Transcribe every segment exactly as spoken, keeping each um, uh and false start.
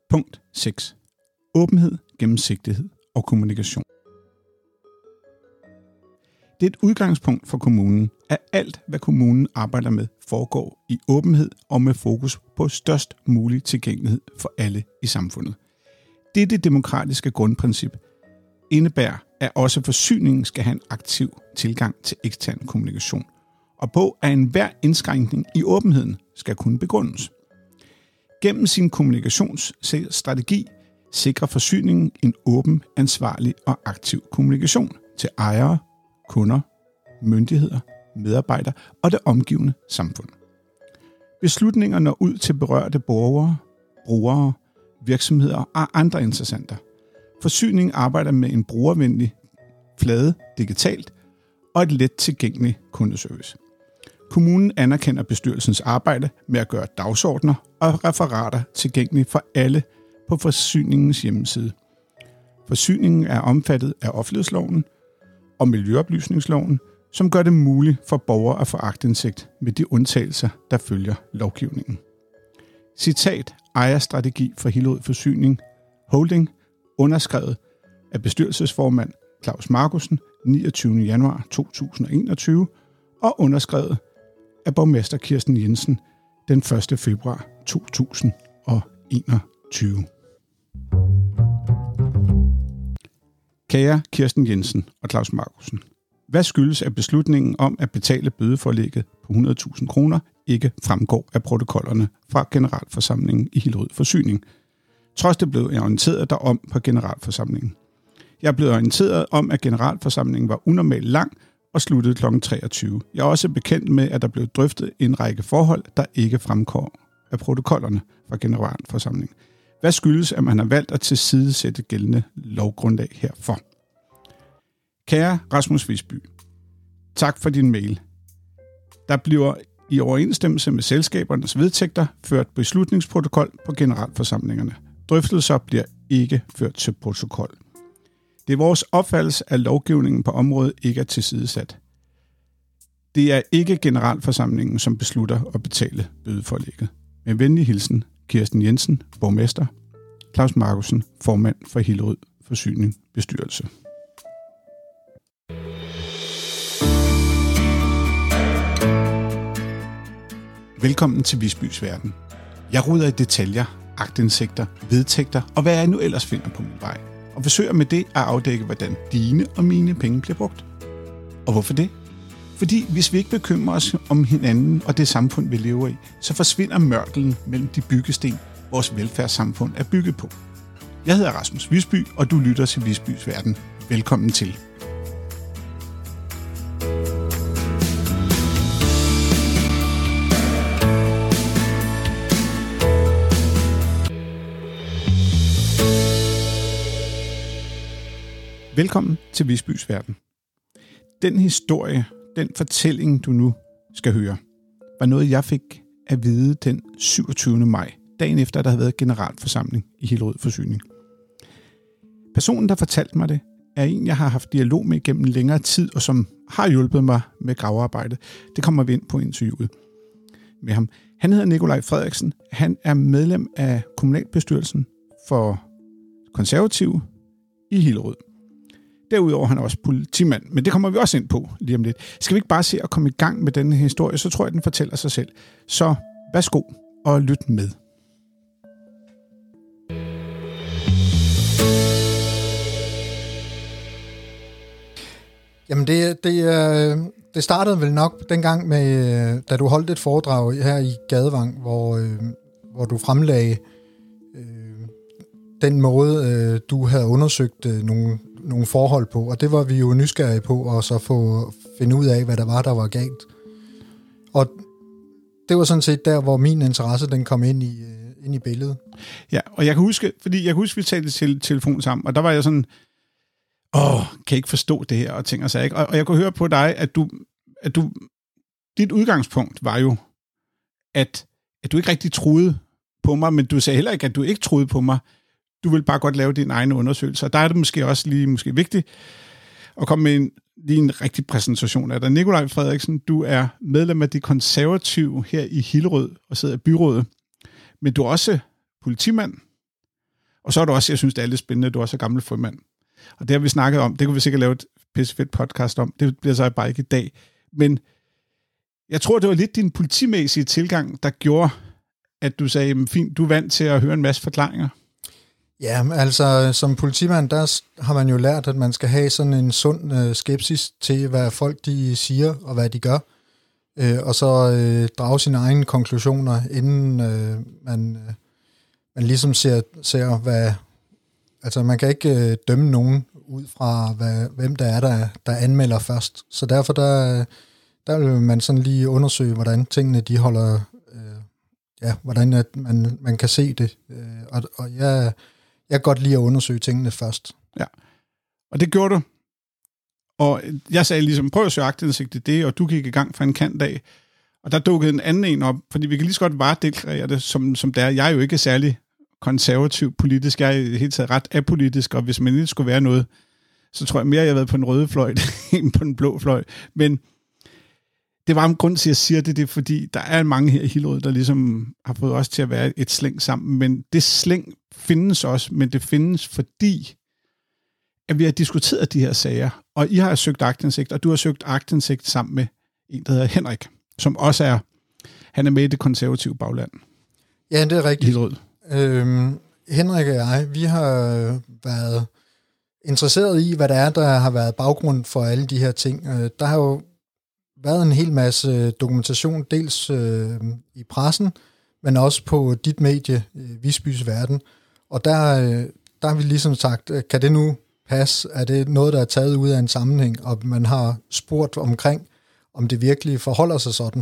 Punkt seks. Åbenhed, gennemsigtighed og kommunikation. Det er et udgangspunkt for kommunen, at alt, hvad kommunen arbejder med, foregår i åbenhed og med fokus på størst mulig tilgængelighed for alle i samfundet. Dette demokratiske grundprincip indebærer, at også forsyningen skal have en aktiv tilgang til ekstern kommunikation, og på, at enhver indskrænkning i åbenheden skal kunne begrundes. Gennem sin kommunikationsstrategi sikrer forsyningen en åben, ansvarlig og aktiv kommunikation til ejere, kunder, myndigheder, medarbejdere og det omgivende samfund. Beslutninger når ud til berørte borgere, brugere, virksomheder og andre interessenter. Forsyningen arbejder med en brugervenlig flade digitalt og et let tilgængelig kundeservice. Kommunen anerkender bestyrelsens arbejde med at gøre dagsordner og referater tilgængelige for alle på forsyningens hjemmeside. Forsyningen er omfattet af offentlighedsloven og miljøoplysningsloven, som gør det muligt for borgere at få aktindsigt med de undtagelser, der følger lovgivningen. Citat ejerstrategi for Hillerød Forsyning Holding, underskrevet af bestyrelsesformand Claus Markussen niogtyvende januar to tusind og enogtyve og underskrevet af borgmester Kirsten Jensen den første februar to tusind og enogtyve. Kære Kirsten Jensen og Claus Markussen, hvad skyldes af beslutningen om at betale bødeforlægget på hundrede tusind kroner ikke fremgår af protokollerne fra generalforsamlingen i Hillerød Forsyning? Trods det blev jeg orienteret derom på generalforsamlingen. Jeg blev orienteret om, at generalforsamlingen var unormalt lang og sluttede klokken treogtyve. Jeg er også bekendt med, at der blev drøftet en række forhold, der ikke fremgår af protokollerne fra generalforsamlingen. Hvad skyldes, at man har valgt at tilsidesætte gældende lovgrundlag herfor? Kære Rasmus Visby, tak for din mail. Der bliver i overensstemmelse med selskabernes vedtægter ført beslutningsprotokol på generalforsamlingerne. Drøftelser bliver ikke ført til protokol. Det er vores opfattelse, at lovgivningen på området ikke er tilsidesat. Det er ikke generalforsamlingen, som beslutter at betale bødeforlægget. Med venlig hilsen, Kirsten Jensen, borgmester, Claus Markussen, formand for Hillerød Forsyning bestyrelse. Velkommen til Visbys Verden. Jeg ruder i detaljer, aktindsigter, vedtægter og hvad jeg nu ellers finder på min vej, og forsøger med det at afdække, hvordan dine og mine penge bliver brugt. Og hvorfor det? Fordi hvis vi ikke bekymrer os om hinanden og det samfund, vi lever i, så forsvinder mørkelen mellem de byggesten, vores velfærdssamfund er bygget på. Jeg hedder Rasmus Visby, og du lytter til Visbys Verden. Velkommen til. Velkommen til Visbys Verden. Den historie, den fortælling, du nu skal høre, var noget, jeg fik at vide den syvogtyvende maj, dagen efter, der havde været generalforsamling i Hillerød Forsyning. Personen, der fortalte mig det, er en, jeg har haft dialog med gennem længere tid, og som har hjulpet mig med gravearbejde. Det kommer vi ind på interviewet med ham. Han hedder Nikolaj Frederiksen. Han er medlem af kommunalbestyrelsen for Konservative i Hillerød. Derudover er han også politimand, men det kommer vi også ind på lige om lidt. Skal vi ikke bare se at komme i gang med denne historie, så tror jeg, den fortæller sig selv. Så værsgo og lyt med. Jamen det, det, det startede vel nok dengang, med, da du holdt et foredrag her i Gadevang, hvor, hvor du fremlagde øh, den måde, du havde undersøgt nogle, nogle forhold på, og det var vi jo nysgerrige på, og så få finde ud af, hvad der var, der var galt. Og det var sådan set der, hvor min interesse, den kom ind i, ind i billedet. Ja, og jeg kan huske, fordi jeg kan huske, vi talte til telefon sammen, og der var jeg sådan, åh, kan jeg ikke forstå det her, og tænker sig ikke. Og, og jeg kunne høre på dig, at du, at du, dit udgangspunkt var jo, at, at du ikke rigtig troede på mig, men du sagde heller ikke, at du ikke troede på mig. Du vil bare godt lave dine egne undersøgelser. Der er det måske også lige måske vigtigt at komme med en, lige en rigtig præsentation af dig. Nikolaj Frederiksen, du er medlem af De Konservative her i Hillerød og sidder i byrådet, men du er også politimand, Og så er det også, jeg synes, det er lidt spændende, at du også er gammel frømand. Og det har vi snakket om, det kunne vi sikkert lave et pissefedt podcast om. Det bliver så bare ikke i dag. Men jeg tror, det var lidt din politimæssige tilgang, der gjorde, at du sagde, fint, du er vant til at høre en masse forklaringer. Ja, altså som politimand, der har man jo lært, at man skal have sådan en sund øh, skepsis til, hvad folk de siger og hvad de gør. Øh, og så øh, drage sine egne konklusioner, inden øh, man, øh, man ligesom ser, ser, hvad... Altså man kan ikke øh, dømme nogen ud fra, hvad, hvem der er, der, der anmelder først. Så derfor der, der vil man sådan lige undersøge, hvordan tingene de holder... Øh, ja, hvordan at man, man kan se det. Øh, og og jeg... Jeg kan godt lide at undersøge tingene først. Ja, og det gjorde du. Og jeg sagde ligesom, prøv at søge aktindsigt i det, og du gik i gang fra en kant af. Og der dukkede en anden en op, fordi vi kan lige så godt varedeklarere det, som, som det er. Jeg er jo ikke særlig konservativ politisk. Jeg er i det hele taget ret apolitisk, og hvis man ikke skulle være noget, så tror jeg mere, jeg har været på den røde fløj, end på den blå fløj. Men det var en grund til, at jeg siger det, det er fordi, der er mange her i Hillerød, der ligesom har fået os til at være et slæng sammen. Men det slæng findes også, men det findes fordi, at vi har diskuteret de her sager, og I har søgt aktindsigt, og du har søgt aktindsigt sammen med en, der hedder Henrik, som også er, han er med i det konservative bagland. Ja, det er rigtigt. Øhm, Henrik og jeg, vi har været interesseret i, hvad der er, der har været baggrund for alle de her ting. Der har jo været en hel masse dokumentation, dels øh, i pressen, men også på dit medie, Visbys Verden. Og der, øh, der har vi ligesom sagt, kan det nu passe? Er det noget, der er taget ud af en sammenhæng, og man har spurgt omkring, om det virkelig forholder sig sådan?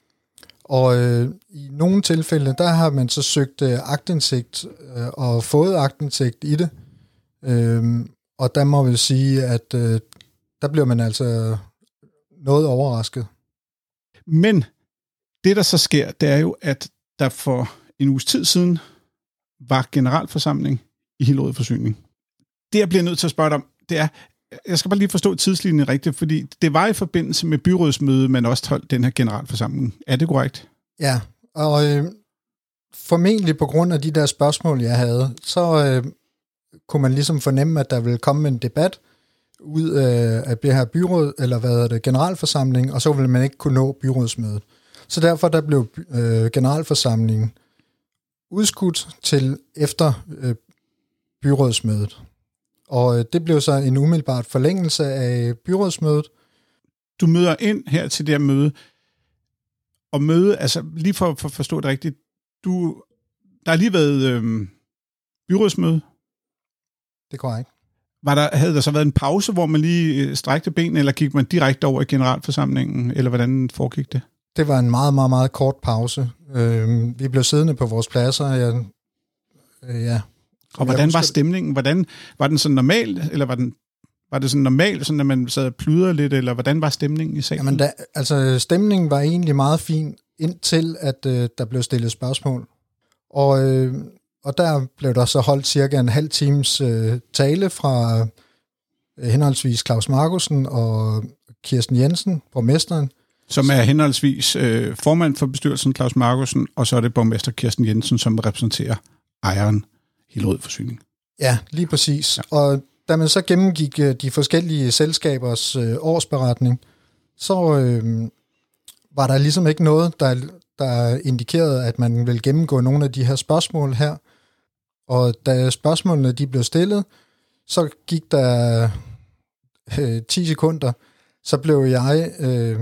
Og øh, i nogle tilfælde, der har man så søgt øh, aktindsigt øh, og fået aktindsigt i det. Øh, og der må vi sige, at øh, der bliver man altså noget overrasket. Men det, der så sker, det er jo, at der for en uges tid siden var generalforsamling i Hillerød Forsyning. Det, jeg bliver nødt til at spørge dig om, det er, jeg skal bare lige forstå tidslinjen rigtigt, fordi det var i forbindelse med byrådsmødet, man også holdt den her generalforsamling. Er det korrekt? Ja, og øh, formentlig på grund af de der spørgsmål, jeg havde, så øh, kunne man ligesom fornemme, at der ville komme en debat ud øh, af det her byråd, eller hvad er det, generalforsamling, og så ville man ikke kunne nå byrådsmødet. Så derfor der blev øh, generalforsamlingen udskudt til efter øh, byrådsmødet. Og øh, det blev så en umiddelbart forlængelse af byrådsmødet. Du møder ind her til det her møde, og møde, altså lige for, for at forstå det rigtigt, du, der har lige været øh, byrådsmøde. Det går ikke. Var der, havde der så været en pause, hvor man lige strækte benene, eller gik man direkte over i generalforsamlingen, eller hvordan foregik det? Det var en meget, meget, meget kort pause. Øh, vi blev siddende på vores pladser. Jeg, øh, ja. Og hvordan var stemningen? Hvordan, var den sådan normal, eller var, den, var det sådan normalt, sådan at man sad og pludrede lidt, eller hvordan var stemningen i salen? Jamen, da, altså stemningen var egentlig meget fin, indtil at øh, der blev stillet spørgsmål. Og, øh, og der blev der så holdt cirka en halv times øh, tale fra øh, henholdsvis Claus Markussen og Kirsten Jensen, borgmesteren. Som er henholdsvis øh, formand for bestyrelsen, Claus Markussen, og så er det borgmester Kirsten Jensen, som repræsenterer ejeren Hillerød Forsyning. Ja, lige præcis. Ja. Og da man så gennemgik de forskellige selskabers øh, årsberetning, så øh, var der ligesom ikke noget, der, der indikerede, at man ville gennemgå nogle af de her spørgsmål her. Og da spørgsmålene de blev stillet, så gik der øh, ti sekunder, så blev jeg, øh,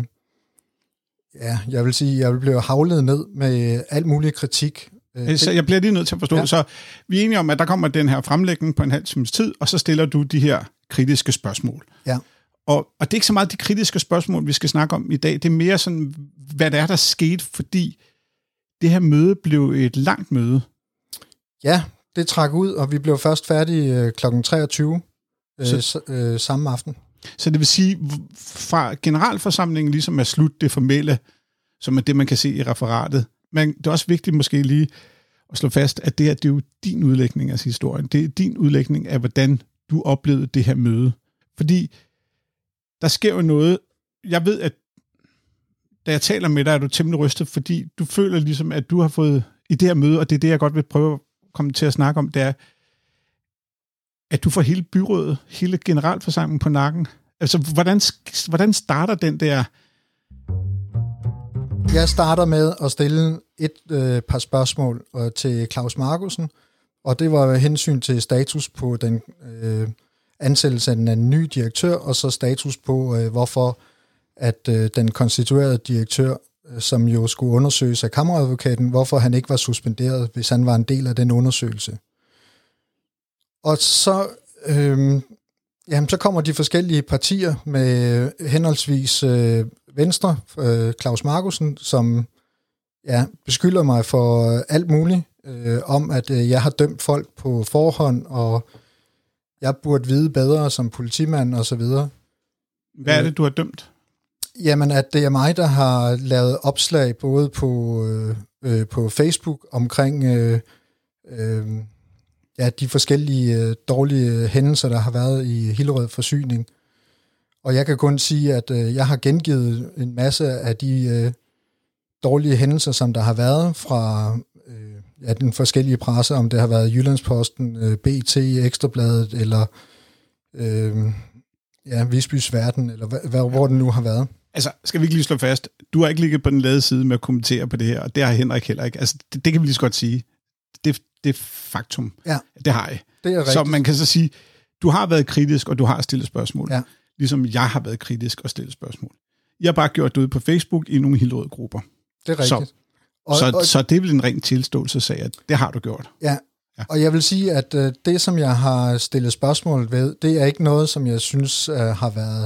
ja, jeg vil sige, jeg blev havlet ned med alt mulig kritik. Så jeg bliver lige nødt til at forstå. Ja. Så vi er enige om, at der kommer den her fremlægning på en halv times tid, og så stiller du de her kritiske spørgsmål. Ja. Og, og det er ikke så meget de kritiske spørgsmål, vi skal snakke om i dag. Det er mere sådan, hvad der er, der skete, fordi det her møde blev et langt møde. Ja, det trak ud, og vi blev først færdige klokken treogtyve så, øh, samme aften. Så det vil sige, fra generalforsamlingen ligesom er slut det formelle, som er det, man kan se i referatet. Men det er også vigtigt måske lige at slå fast, at det her, det er jo din udlægning af historien. Det er din udlægning af, hvordan du oplevede det her møde. Fordi der sker jo noget. Jeg ved, at da jeg taler med dig, er du temmelig rystet, fordi du føler ligesom, at du har fået i det her møde, og det er det, jeg godt vil prøve at komme til at snakke om, det er, at du får hele byrådet, hele generalforsamlingen på nakken. Altså, hvordan, hvordan starter den der? Jeg starter med at stille et øh, par spørgsmål øh, til Claus Markussen, og det var hensyn til status på den øh, ansættelse af den nye direktør, og så status på, øh, hvorfor at øh, den konstituerede direktør, øh, som jo skulle undersøges af kammeradvokaten, hvorfor han ikke var suspenderet, hvis han var en del af den undersøgelse. Og så, øh, jamen, så kommer de forskellige partier med henholdsvis øh, Venstre, øh, Claus Markussen, som ja, beskylder mig for alt muligt, øh, om at øh, jeg har dømt folk på forhånd, og jeg burde vide bedre som politimand og så videre. Hvad er det, du har dømt? Jamen, at det er mig, der har lavet opslag både på, øh, på Facebook omkring øh, øh, ja, de forskellige øh, dårlige hændelser, der har været i Hillerød Forsyning. Og jeg kan kun sige, at øh, jeg har gengivet en masse af de øh, dårlige hændelser, som der har været fra øh, ja, den forskellige presse, om det har været Jyllandsposten, øh, B T, Ekstrabladet eller øh, ja, Visbys Verden, eller hva, hva, hvor den nu har været. Altså, skal vi ikke lige slå fast, du har ikke ligget på den lade side med at kommentere på det her, og det har Henrik heller ikke. Altså, det, det kan vi lige så godt sige. Det, det er faktum. Ja. Det har jeg. Det er rigtigt. Så man kan så sige, du har været kritisk, og du har stillet spørgsmål. Ja. Ligesom jeg har været kritisk og stillet spørgsmål. Jeg har bare gjort det ude på Facebook i nogle Hillerød-grupper. Det er rigtigt. Så, og, så, og, så det er vel en ren tilståelsessag, at det har du gjort. Ja, ja. Og jeg vil sige, at uh, det, som jeg har stillet spørgsmål ved, det er ikke noget, som jeg synes uh, har været...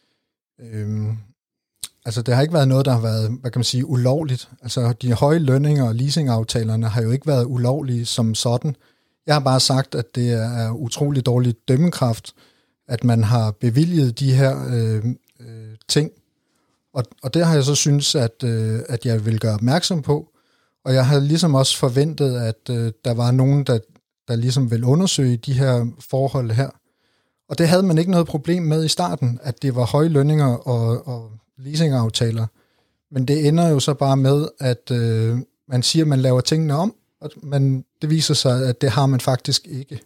Øh, altså, det har ikke været noget, der har været, hvad kan man sige, ulovligt. Altså, de høje lønninger og leasingaftalerne har jo ikke været ulovlige som sådan. Jeg har bare sagt, at det er utrolig dårlig dømmekraft, at man har bevilget de her øh, øh, ting. Og, og det har jeg så synes, at, øh, at jeg vil gøre opmærksom på. Og jeg har ligesom også forventet, at øh, der var nogen, der, der ligesom vil undersøge de her forhold her. Og det havde man ikke noget problem med i starten, at det var høje lønninger og, og leasingaftaler. Men det ender jo så bare med, at øh, man siger, at man laver tingene om, men det viser sig, at det har man faktisk ikke.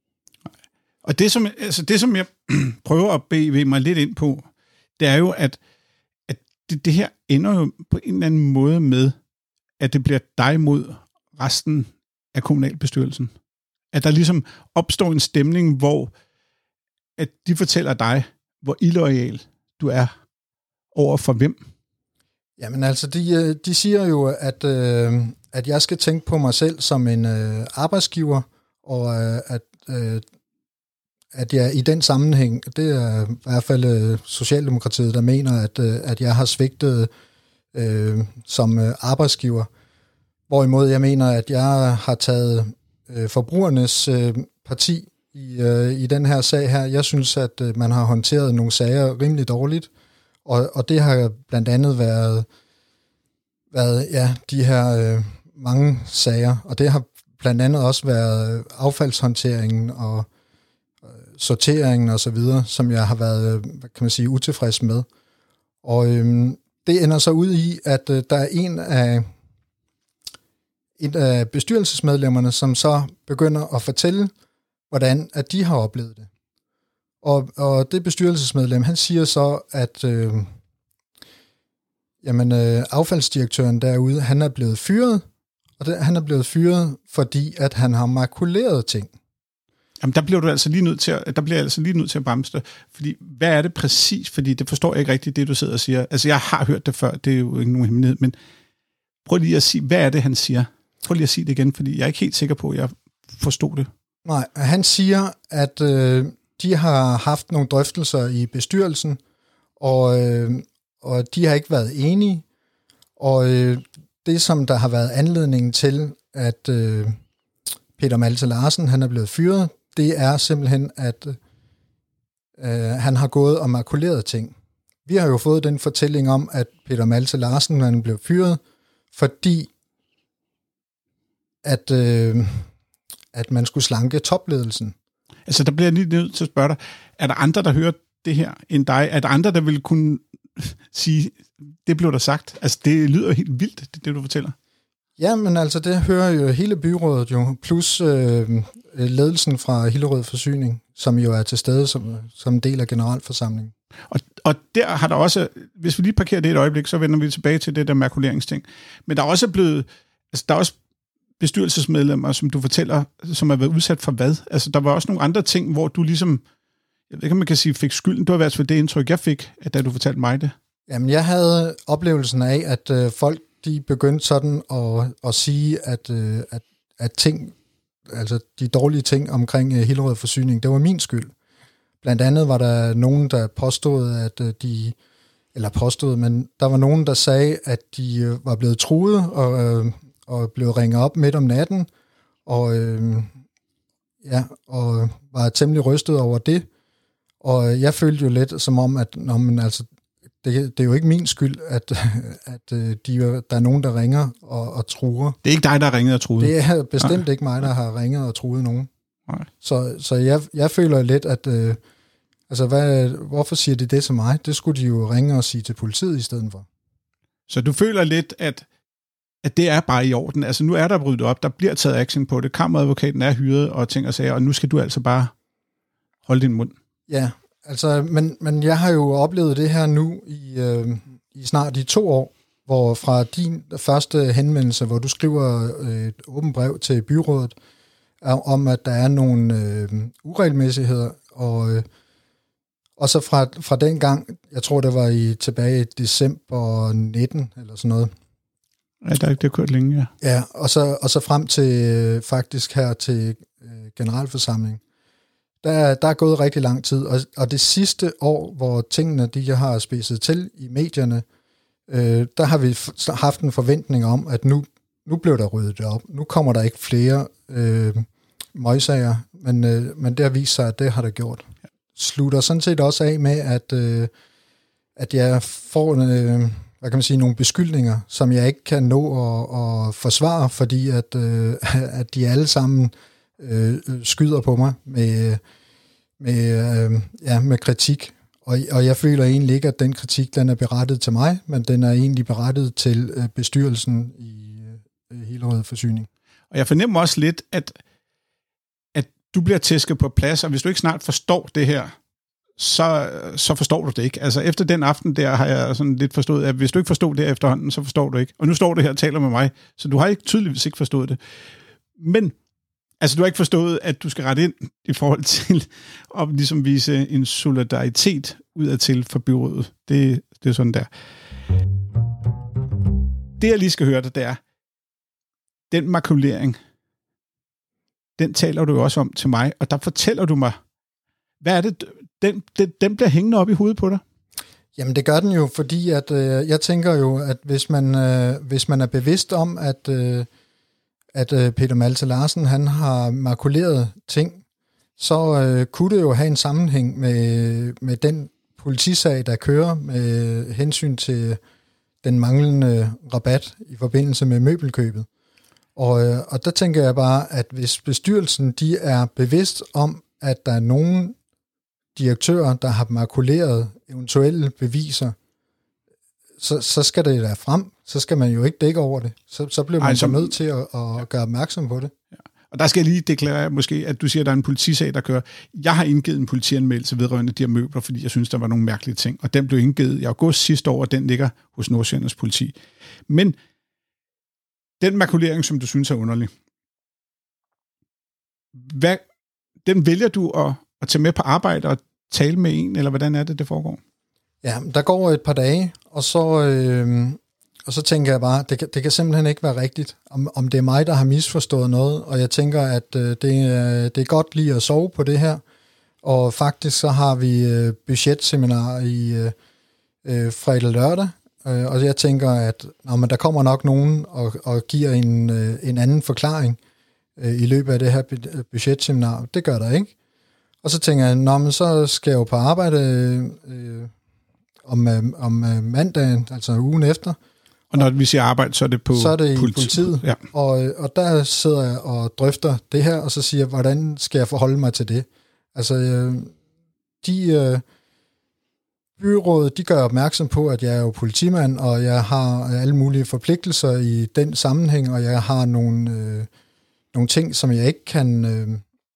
Og det som, altså det, som jeg prøver at bevæge mig lidt ind på, det er jo, at, at det, det her ender jo på en eller anden måde med, at det bliver dig mod resten af kommunalbestyrelsen. At der ligesom opstår en stemning, hvor at de fortæller dig, hvor illoyal du er over for hvem. Jamen altså, de, de siger jo, at, øh, at jeg skal tænke på mig selv som en øh, arbejdsgiver, og øh, at, øh, at jeg i den sammenhæng, det er i hvert fald øh, Socialdemokratiet, der mener, at, øh, at jeg har svigtet øh, som øh, arbejdsgiver. Hvorimod jeg mener, at jeg har taget øh, forbrugernes øh, parti i, øh, i den her sag her. Jeg synes, at øh, man har håndteret nogle sager rimelig dårligt, og, og det har blandt andet været, været ja, de her øh, mange sager, og det har blandt andet også været affaldshåndteringen og øh, sorteringen og så videre, som jeg har været, hvad kan man sige, utilfreds med. Og øh, det ender så ud i, at øh, der er en af et af bestyrelsesmedlemmerne, som så begynder at fortælle, hvordan at de har oplevet det. Og, og det bestyrelsesmedlem, han siger så, at øh, jamen, øh, affaldsdirektøren derude, han er blevet fyret, og det, han er blevet fyret, fordi at han har makuleret ting. Jamen, der bliver du altså lige nødt til at, der bliver jeg altså lige nødt til at bremse det. Fordi, hvad er det præcis? Fordi det forstår jeg ikke rigtigt, det du sidder og siger. Altså, jeg har hørt det før, det er jo ikke nogen hemmelighed, men prøv lige at sige, hvad er det, han siger? Prøv lige at sige det igen, fordi jeg er ikke helt sikker på, at jeg forstod det. Nej, han siger, at øh, de har haft nogle drøftelser i bestyrelsen, og, øh, og de har ikke været enige. Og øh, det, som der har været anledningen til, at øh, Peter Malte Larsen han er blevet fyret, det er simpelthen, at øh, han har gået og makuleret ting. Vi har jo fået den fortælling om, at Peter Malte Larsen han blev fyret, fordi at, øh, at man skulle slanke topledelsen. Altså, der bliver jeg lige nødt til at spørge dig, er der andre, der hører det her end dig? Er der andre, der vil kunne sige, det blev der sagt? Altså, det lyder helt vildt, det, det du fortæller. Ja, men altså, det hører jo hele byrådet jo, plus øh, ledelsen fra Hillerød Forsyning, som jo er til stede som, som en del af generalforsamlingen. Og, og der har der også, hvis vi lige parkerer det et øjeblik, så vender vi tilbage til det der makuleringsting. Men der er også blevet, altså der er også bestyrelsesmedlemmer, som du fortæller, som har været udsat for hvad? Altså der var også nogle andre ting, hvor du ligesom, jeg ved ikke, om man kan sige, fik skylden. Det var i hvert fald det indtryk, jeg fik, at da du fortalte mig det. Jamen, jeg havde oplevelsen af, at øh, folk, de begyndte sådan at, at sige, at, øh, at, at ting, altså de dårlige ting omkring øh, Hillerød Forsyning, det var min skyld. Blandt andet var der nogen, der påstod, at øh, de, eller påstod, men der var nogen, der sagde, at de øh, var blevet truet og, øh, og blev ringet op midt om natten, og, øh, ja, og var temmelig rystet over det. Og jeg følte jo lidt som om, at nå, men altså, det, det er jo ikke min skyld, at, at de, der er nogen, der ringer og, og truer. Det er ikke dig, der har ringet og truet? Det er bestemt Nej. ikke mig, der har ringet og truet nogen. Nej. Så, så jeg, jeg føler lidt, at øh, altså, hvad, hvorfor siger de det til mig? Det skulle de jo ringe og sige til politiet i stedet for. Så du føler lidt, at, at det er bare i orden? Altså nu er der ryddet op, der bliver taget action på det, kammeradvokaten er hyret og ting og sager, og nu skal du altså bare holde din mund? Ja, altså, men, men jeg har jo oplevet det her nu i, øh, i snart i to år, hvor fra din første henvendelse, hvor du skriver et åbent brev til byrådet, om at der er nogle øh, uregelmæssigheder, og, øh, og så fra, fra den gang, jeg tror det var i tilbage i december nitten, eller sådan noget. Ja, der er ikke det kørt længe, ja. Ja, og så, og så frem til øh, faktisk her til øh, generalforsamling. Der, der er gået rigtig lang tid, og, og det sidste år, hvor tingene de har spidset til i medierne, øh, der har vi f- haft en forventning om, at nu, nu blev der ryddet op. Nu kommer der ikke flere øh, møgsager, men, øh, men det har vist sig, at det har der gjort. Slutter sådan set også af med, at, øh, at jeg får øh, hvad kan man sige, nogle beskyldninger, som jeg ikke kan nå at, at forsvare, fordi at, øh, at de alle sammen øh, skyder på mig med, med, øh, ja, med kritik. Og, og jeg føler egentlig ikke, at den kritik den er berettet til mig, men den er egentlig berettet til øh, bestyrelsen i øh, Hillerød Forsyning. Og jeg fornemmer også lidt, at, at du bliver tæsket på plads, og hvis du ikke snart forstår det her, så, så forstår du det ikke. Altså efter den aften der har jeg sådan lidt forstået, at hvis du ikke forstår det efterhånden, så forstår du ikke. Og nu står du her og taler med mig, så du har ikke tydeligvis ikke forstået det. Men altså du har ikke forstået, at du skal rette ind i forhold til at ligesom vise en solidaritet udadtil for byrådet. Det, det er sådan der. Det jeg lige skal høre dig, det er, den makulering, den taler du også om til mig, og der fortæller du mig, hvad er det, den, den, den bliver hængende op i hovedet på dig? Jamen det gør den jo, fordi at, øh, jeg tænker jo, at hvis man, øh, hvis man er bevidst om, at, øh, at øh, Peter Malte Larsen han har makuleret ting, så øh, kunne det jo have en sammenhæng med, med den politisag, der kører med hensyn til den manglende rabat i forbindelse med møbelkøbet. Og, øh, og der tænker jeg bare, at hvis bestyrelsen de er bevidst om, at der er nogen direktører, der har makuleret eventuelle beviser, så, så skal det da frem. Så skal man jo ikke dække over det. Så, så bliver man Ej, så nødt til at, at ja. gøre opmærksom på det. Ja. Og der skal jeg lige deklarere måske, at du siger, at der er en politisag, der kører. Jeg har indgivet en politianmeldelse vedrørende de her møbler, fordi jeg synes, der var nogle mærkelige ting. Og den blev indgivet i august sidste år, og den ligger hos Nordsjællands politi. Men den makulering, som du synes er underlig, hvad, den vælger du at, at tage med på arbejde og tale med en, eller hvordan er det, det foregår? Ja, der går et par dage, og så, øh, og så tænker jeg bare, det kan, det kan simpelthen ikke være rigtigt, om, om det er mig, der har misforstået noget, og jeg tænker, at øh, det, det er godt lige at sove på det her, og faktisk så har vi øh, budgetseminar i øh, øh, fredag lørdag, øh, og jeg tænker, at nå, men der kommer nok nogen og, og giver en, øh, en anden forklaring øh, i løbet af det her budgetseminar. Det gør der ikke. Og så tænker jeg, nå, men så skal jeg jo på arbejde øh, om, øh, om øh, mandagen, altså ugen efter. Og når vi siger arbejde, så er det på så er det politi- i politiet. Ja. Og, og der sidder jeg og drøfter det her, og så siger jeg, hvordan skal jeg forholde mig til det? Altså, øh, de øh, byrådet, de gør opmærksom på, at jeg er jo politimand, og jeg har alle mulige forpligtelser i den sammenhæng, og jeg har nogle, øh, nogle ting, som jeg ikke kan... Øh,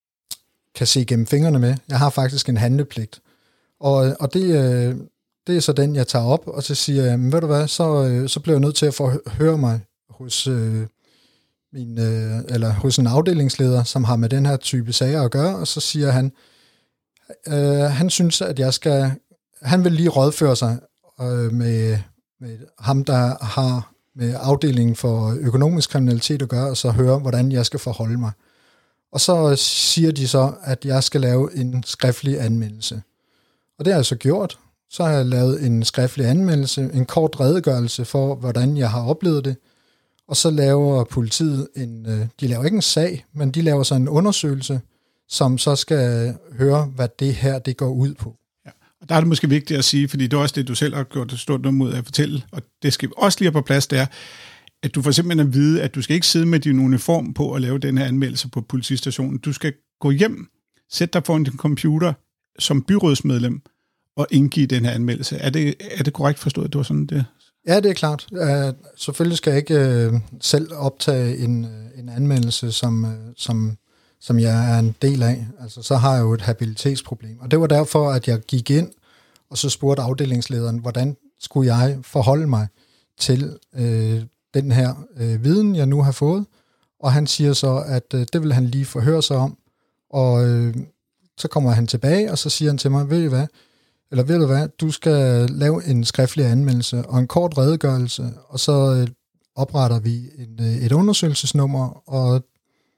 kan se gennem fingrene med. Jeg har faktisk en handlepligt. Og, og det, øh, det er så den, jeg tager op, og så siger jeg, ved du hvad, så, øh, så bliver jeg nødt til at forhøre mig hos, øh, min, øh, eller hos en afdelingsleder, som har med den her type sager at gøre, og så siger han, øh, han synes, at jeg skal, han vil lige rådføre sig øh, med, med ham, der har med afdelingen for økonomisk kriminalitet at gøre, og så høre, hvordan jeg skal forholde mig. Og så siger de så, at jeg skal lave en skriftlig anmeldelse. Og det har jeg så gjort. Så har jeg lavet en skriftlig anmeldelse, en kort redegørelse for, hvordan jeg har oplevet det. Og så laver politiet en, de laver ikke en sag, men de laver så en undersøgelse, som så skal høre, hvad det her det går ud på. Ja. Og der er det måske vigtigt at sige, fordi det er også det, du selv har gjort et stort nummer ud af at fortælle, og det skal også lige på plads, det er, at du får simpelthen at vide, at du skal ikke sidde med din uniform på at lave den her anmeldelse på politistationen. Du skal gå hjem, sætte dig foran din computer som byrådsmedlem og indgive den her anmeldelse. Er det, er det korrekt forstået, at det var sådan det? Ja, det er klart. Uh, selvfølgelig skal jeg ikke uh, selv optage en, uh, en anmeldelse, som, uh, som, som jeg er en del af. Altså, så har jeg jo et habilitetsproblem. Og det var derfor, at jeg gik ind, og så spurgte afdelingslederen, hvordan skulle jeg forholde mig til uh, den her uh, viden, jeg nu har fået. Og han siger så, at uh, det vil han lige forhøre sig om. Og uh, så kommer han tilbage, og så siger han til mig, ved I hvad, eller ved du hvad, du skal lave en skriftlig anmeldelse og en kort redegørelse, og så opretter vi en, et undersøgelsesnummer, og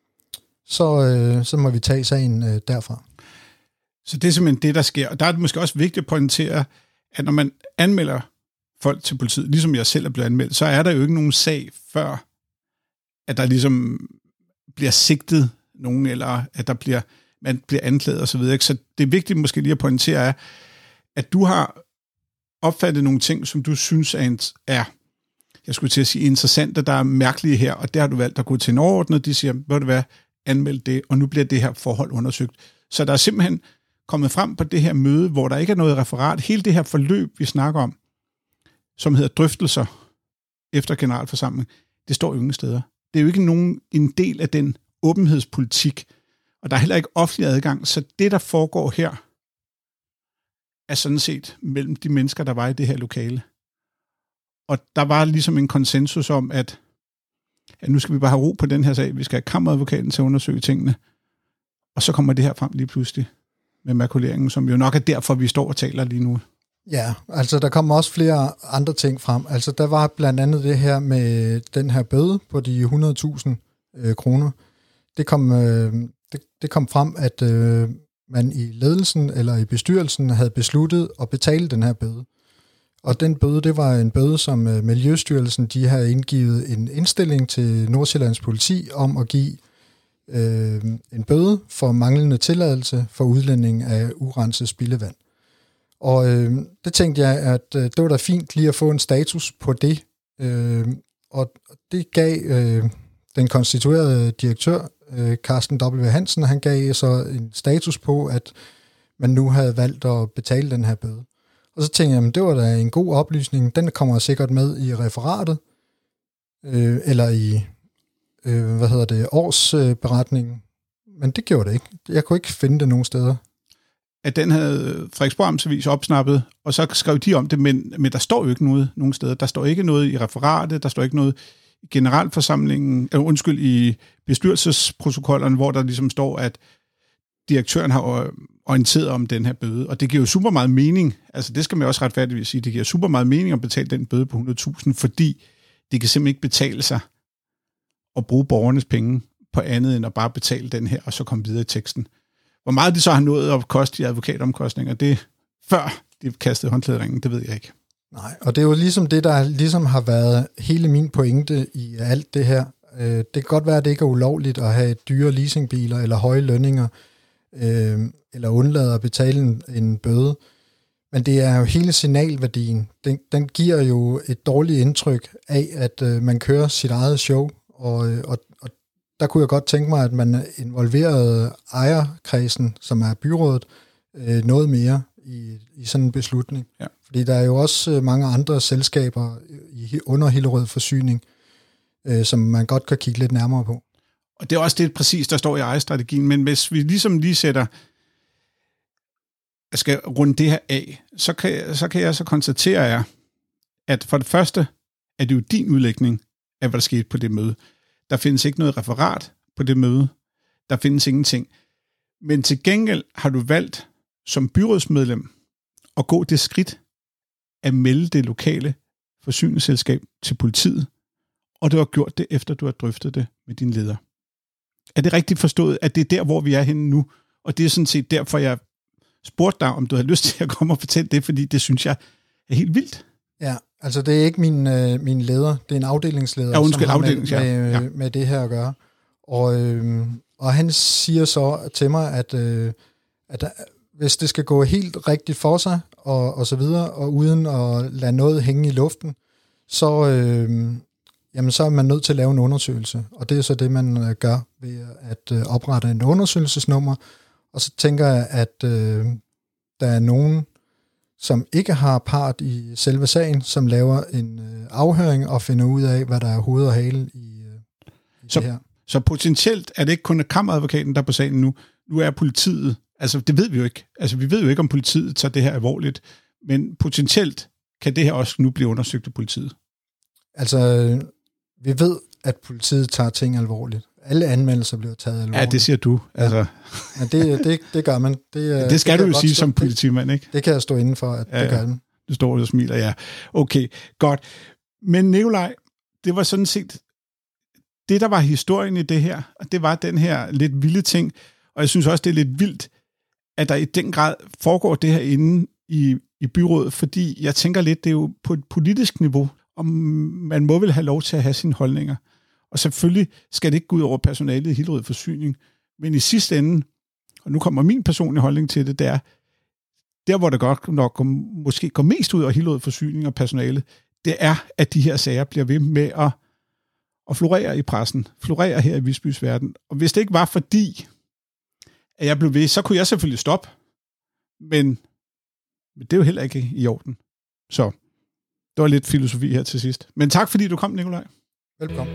så, så må vi tage sagen derfra. Så det er simpelthen det, der sker. Og der er det måske også vigtigt at pointere, at når man anmelder folk til politiet, ligesom jeg selv er blevet anmeldt, så er der jo ikke nogen sag før, at der ligesom bliver sigtet nogen, eller at der bliver, man bliver anklaget osv. Så, så det er vigtigt måske lige at pointere, er, at du har opfattet nogle ting, som du synes er, er jeg skulle til at sige, interessante, der er mærkelige her, og der har du valgt at gå til en overordnet, de siger, hvad det være, anmeld det, og nu bliver det her forhold undersøgt. Så der er simpelthen kommet frem på det her møde, hvor der ikke er noget referat. Hele det her forløb, vi snakker om, som hedder drøftelser efter generalforsamling, det står jo ingen steder. Det er jo ikke nogen en del af den åbenhedspolitik, og der er heller ikke offentlig adgang, så det, der foregår her, er sådan set mellem de mennesker, der var i det her lokale. Og der var ligesom en konsensus om, at, at nu skal vi bare have ro på den her sag, vi skal have kammeradvokaten til at undersøge tingene, og så kommer det her frem lige pludselig med makuleringen, som jo nok er derfor, vi står og taler lige nu. Ja, altså der kommer også flere andre ting frem. Altså der var blandt andet det her med den her bøde på de hundrede tusind øh, kroner. Det kom, øh, det, det kom frem, at øh, man i ledelsen eller i bestyrelsen havde besluttet at betale den her bøde. Og den bøde, det var en bøde, som øh, Miljøstyrelsen, de havde indgivet en indstilling til Nordsjællands politi om at give øh, en bøde for manglende tilladelse for udlænding af urenset spildevand. Og øh, det tænkte jeg, at øh, det var da fint lige at få en status på det. Øh, og det gav øh, den konstituerede direktør, øh, Carsten W. Hansen, han gav så en status på, at man nu havde valgt at betale den her bøde. Og så tænkte jeg, at det var da en god oplysning. Den kommer sikkert med i referatet, øh, eller i, øh, hvad hedder det, årsberetningen. Men det gjorde det ikke. Jeg kunne ikke finde det nogen steder. At den havde Frederiksborg Amtsavis opsnappet, og så skrev de om det, men, men der står jo ikke noget nogen steder. Der står ikke noget i referatet, der står ikke noget i generalforsamlingen, øh, undskyld, i bestyrelsesprotokollerne, hvor der ligesom står, at direktøren har orienteret om den her bøde, og det giver jo super meget mening, altså det skal man også retfærdigvis sige, det giver super meget mening at betale den bøde på hundrede tusind, fordi det kan simpelthen ikke betale sig at bruge borgernes penge på andet, end at bare betale den her, og så komme videre i teksten. Hvor meget de så har nået at koste i advokatomkostninger, det før de kastede håndklædet i ringen, det ved jeg ikke. Nej, og det er jo ligesom det, der ligesom har været hele min pointe i alt det her. Det kan godt være, at det ikke er ulovligt at have dyre leasingbiler eller høje lønninger, eller undlade at betale en, en bøde, men det er jo hele signalværdien. Den, den giver jo et dårligt indtryk af, at man kører sit eget show, og, og, og der kunne jeg godt tænke mig, at man involverede ejerkredsen, som er byrådet, øh, noget mere i, i sådan en beslutning. Ja. Fordi der er jo også mange andre selskaber i, under Hillerød Forsyning, øh, som man godt kan kigge lidt nærmere på. Og det er også det præcis, der står i ejerstrategien, men hvis vi ligesom lige sætter, jeg skal runde det her af, så kan, så kan jeg så konstatere, jer, at for det første er det jo din udlægning af, hvad der skete på det møde. Der findes ikke noget referat på det møde. Der findes ingenting. Men til gengæld har du valgt som byrådsmedlem at gå det skridt at melde det lokale forsyningsselskab til politiet, og du har gjort det, efter du har drøftet det med din leder. Er det rigtigt forstået, at det er der, hvor vi er henne nu? Og det er sådan set derfor, jeg spurgte dig, om du havde lyst til at komme og fortælle det, fordi det synes jeg er helt vildt. Ja, altså det er ikke min, øh, min leder, det er en afdelingsleder, ja, undskyld, som har afdelings, med, ja. med, Ja. med det her at gøre. Og, øh, og han siger så til mig, at, øh, at der, hvis det skal gå helt rigtigt for sig, og, og så videre, og uden at lade noget hænge i luften, så, øh, jamen, så er man nødt til at lave en undersøgelse. Og det er så det, man øh, gør ved at øh, oprette en undersøgelsesnummer. Og så tænker jeg, at øh, der er nogen, som ikke har part i selve sagen, som laver en øh, afhøring og finder ud af, hvad der er hoved og hale i, øh, i så, det her. Så potentielt er det ikke kun kammeradvokaten, der er på sagen nu. Nu er politiet, altså det ved vi jo ikke. Altså vi ved jo ikke, om politiet tager det her alvorligt, men potentielt kan det her også nu blive undersøgt af politiet. Altså, vi ved, at politiet tager ting alvorligt. Alle anmeldelser bliver taget alvorligt. Ja, det siger du. Altså. Ja, det, det, det gør man. Det, ja, det skal det du jo sige stå, som politimand, ikke? Det, det kan jeg stå inden for, at ja, det gør man. Du står og smiler, ja. Okay, godt. Men Nikolaj, det var sådan set det, der var historien i det her, og det var den her lidt vilde ting, og jeg synes også, det er lidt vildt, at der i den grad foregår det her inde i, i byrådet, fordi jeg tænker lidt, det er jo på et politisk niveau, og man må vel have lov til at have sine holdninger. Og selvfølgelig skal det ikke gå ud over personalet i Hillerød Forsyning, men i sidste ende, og nu kommer min personlige holdning til det, det er, der hvor det godt nok måske går mest ud af Hillerød Forsyning og personalet, det er, at de her sager bliver ved med at, at florere i pressen, florere her i Visbys Verden. Og hvis det ikke var fordi, at jeg blev ved, så kunne jeg selvfølgelig stoppe, men, men det er jo heller ikke i orden. Så det var lidt filosofi her til sidst. Men tak fordi du kom, Nikolaj. Velkommen.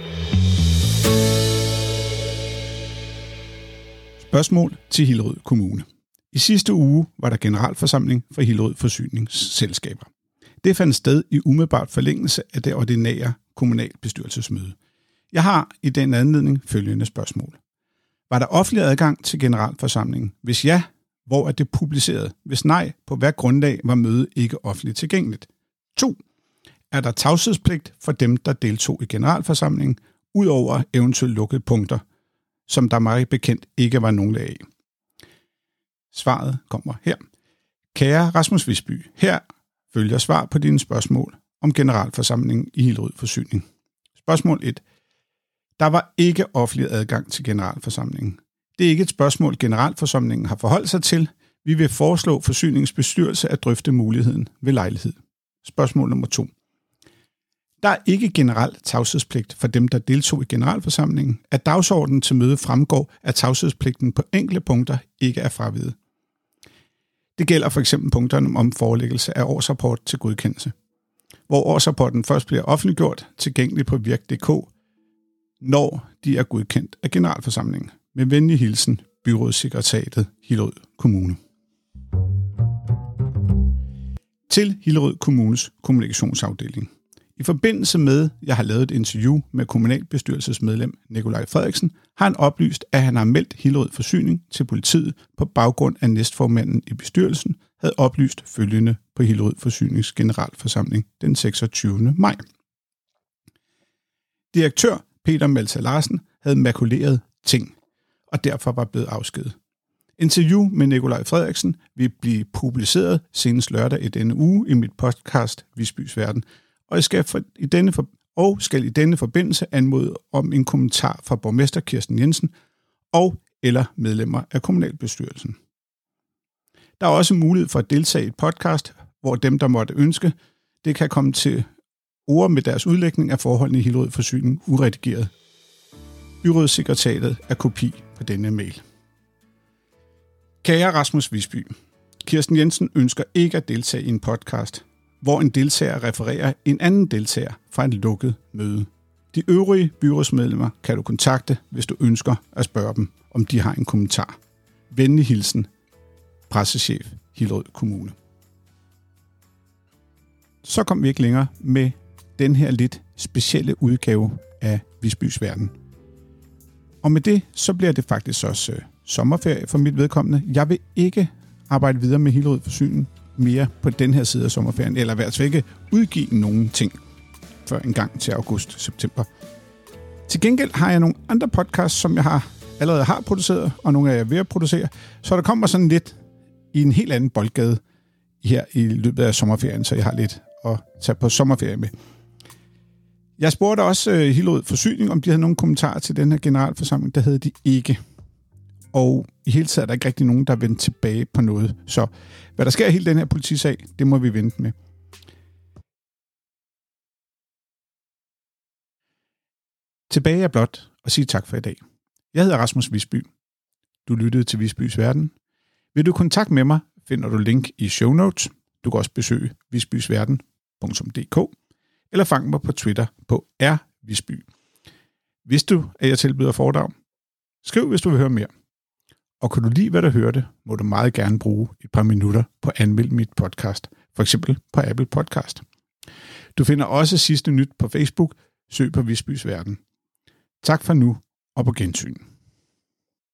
Spørgsmål til Hillerød Kommune. I sidste uge var der generalforsamling for Hillerød Forsyningsselskaber. Det fandt sted i umiddelbart forlængelse af det ordinære kommunalbestyrelsesmøde. Jeg har i den anledning følgende spørgsmål. Var der offentlig adgang til generalforsamlingen? Hvis ja, hvor er det publiceret? Hvis nej, på hvad grundlag var mødet ikke offentligt tilgængeligt? to. Er der tavshedspligt for dem, der deltog i generalforsamlingen, udover eventuelt lukkede punkter, som der meget bekendt ikke var nogen af? Svaret kommer her. Kære Rasmus Visby, her følger svar på dine spørgsmål om generalforsamlingen i Hillerød Forsyning. Spørgsmål et. Der var ikke offentlig adgang til generalforsamlingen. Det er ikke et spørgsmål, generalforsamlingen har forholdt sig til. Vi vil foreslå forsyningsbestyrelse at drøfte muligheden ved lejlighed. Spørgsmål nummer to. Der er ikke generel tavshedspligt for dem, der deltog i generalforsamlingen. At dagsordenen til møde fremgår, at tavshedspligten på enkelte punkter ikke er fraviget. Det gælder for eksempel punkterne om forelæggelse af årsrapport til godkendelse, hvor årsrapporten først bliver offentliggjort tilgængelig på virk punktum d k, når de er godkendt af generalforsamlingen. Med venlig hilsen, Byrådssekretariatet Hillerød Kommune. Til Hillerød Kommunes kommunikationsafdeling. I forbindelse med, at jeg har lavet et interview med kommunalbestyrelsesmedlem Nikolaj Frederiksen, har han oplyst, at han har meldt Hillerød Forsyning til politiet på baggrund af næstformanden i bestyrelsen, havde oplyst følgende på Hillerød Forsynings generalforsamling den seksogtyvende maj. Direktør Peter Meltzer Larsen havde makuleret ting, og derfor var blevet afskediget. Interview med Nikolaj Frederiksen vil blive publiceret senest lørdag i denne uge i mit podcast Visbys Verden, og jeg skal, for, i denne for, og skal i denne forbindelse anmode om en kommentar fra borgmester Kirsten Jensen og eller medlemmer af kommunalbestyrelsen. Der er også mulighed for at deltage i et podcast, hvor dem, der måtte ønske, det kan komme til ord med deres udlægning af forholdene i Hillerød Forsyning uredigeret. Byrådssekretariatet er kopi på denne mail. Kære Rasmus Visby, Kirsten Jensen ønsker ikke at deltage i en podcast, hvor en deltager refererer en anden deltager fra et lukket møde. De øvrige byrådsmedlemmer kan du kontakte, hvis du ønsker at spørge dem, om de har en kommentar. Venlig hilsen, pressechef Hillerød Kommune. Så kom vi ikke længere med den her lidt specielle udgave af Visbys Verden. Og med det, så bliver det faktisk også øh, sommerferie for mit vedkommende. Jeg vil ikke arbejde videre med Hillerød Forsyning mere på den her side af sommerferien, eller i hvert fald ikke udgive nogen ting før en gang til august-september. Til gengæld har jeg nogle andre podcasts, som jeg har allerede har produceret, og nogle af jer er ved at producere, så der kommer sådan lidt i en helt anden boldgade her i løbet af sommerferien, så jeg har lidt at tage på sommerferie med. Jeg spurgte også uh, Hillerød Forsyning, om de havde nogle kommentarer til den her generalforsamling. Det havde de ikke. Og i hele taget er der ikke rigtig nogen, der er vendt tilbage på noget. Så hvad der sker i hele den her politisag, det må vi vente med. Tilbage er blot at sige tak for i dag. Jeg hedder Rasmus Visby. Du lyttede til Visbys Verden. Vil du kontakte med mig, finder du link i show notes. Du kan også besøge visbysverden punktum d k eller fang mig på Twitter på r visby. Hvis du, at jeg tilbyder foredrag, skriv, hvis du vil høre mere. Og kan du lide, hvad du hørte, må du meget gerne bruge et par minutter på at anmelde mit podcast, for eksempel på Apple Podcast. Du finder også sidste nyt på Facebook. Søg på Visbys Verden. Tak for nu, og på gensyn.